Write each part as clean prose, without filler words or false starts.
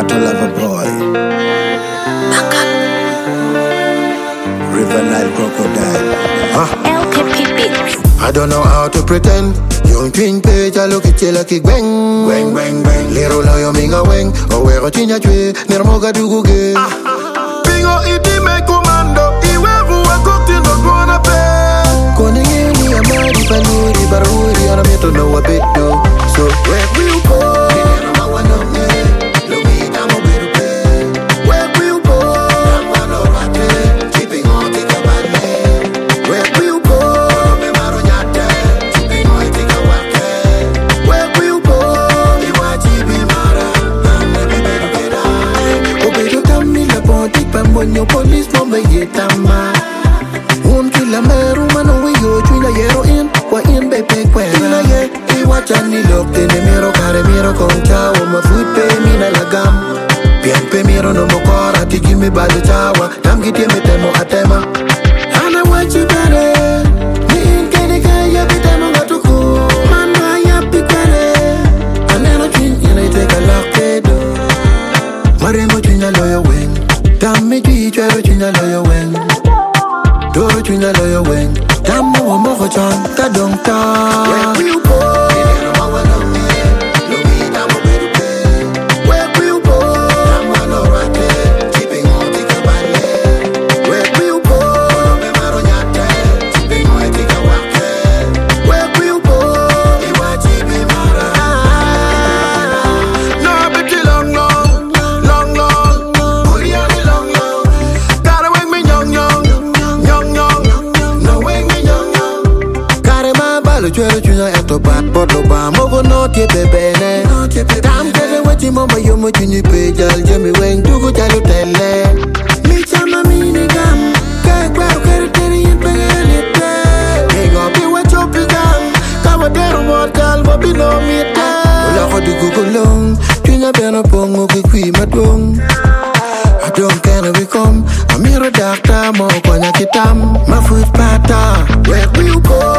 Battle Lover Boy, River Nile Crocodile. LKP Beats. I don't know how to pretend. Young twin page, I look at you like a bang. Bang, bang, bang. Little lawyer, minga weng. Oh, where a chinya tree, Nermoga do go gay. Bingo, iti me commando. Iwevu, a cocktail, not wanna pay. Koningini, amari, panuri, baruri, and I'm here to know a bit though. So, where will you go? Your police mama yetama kila meru mano wiyo chuna yero in wa in baby kwera ina ye iwacha ni lokte ne miro kare miro koncha o ma food pay mina lagam bien pe miro no mokora tiki mi bali chawa tam giti me temo atema ana wachi bare ni in kene kaya bitemo ngatuku mama ya pikare aneno chin ina iteka lokte do maremo chunya loyo weng Damn me, drive it in a lawyer wing. Do it in a lawyer wing. Damn, no more John, that don't talk. Where will you go? Where will you go? Keeping on the cabane. Where will you go? Where will you go? No, but you long, long, long, long. Chwere chunya eto bat bodo ba mogo no tie bebene Tam kere weti mama yomo chunyi pe jal jemi weng dugu jalu tele Mi chama mini gam Kaya kwaro kere teri yin pengeni te Migo piwe chopi gam Kawa deru mod kal mobi no mite Ula ko dugu gulong Chunya beno pongo kikwi madung I don't care if we come Amiro dakta mo kwanya kitam My foot pata Where will you go?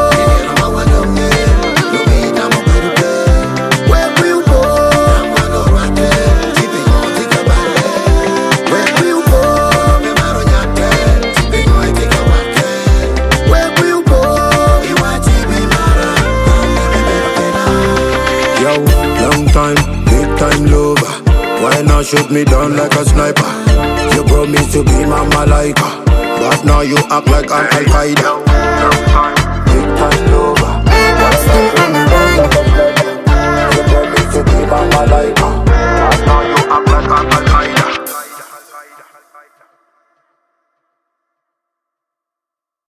Long time, big time lover. Why not shoot me down like a sniper? You promised to be my malaika, but now you act like I'm Al-Qaeda. Long time, big time lover. Why not shoot me down like a sniper? You promised to be my malaika, but now you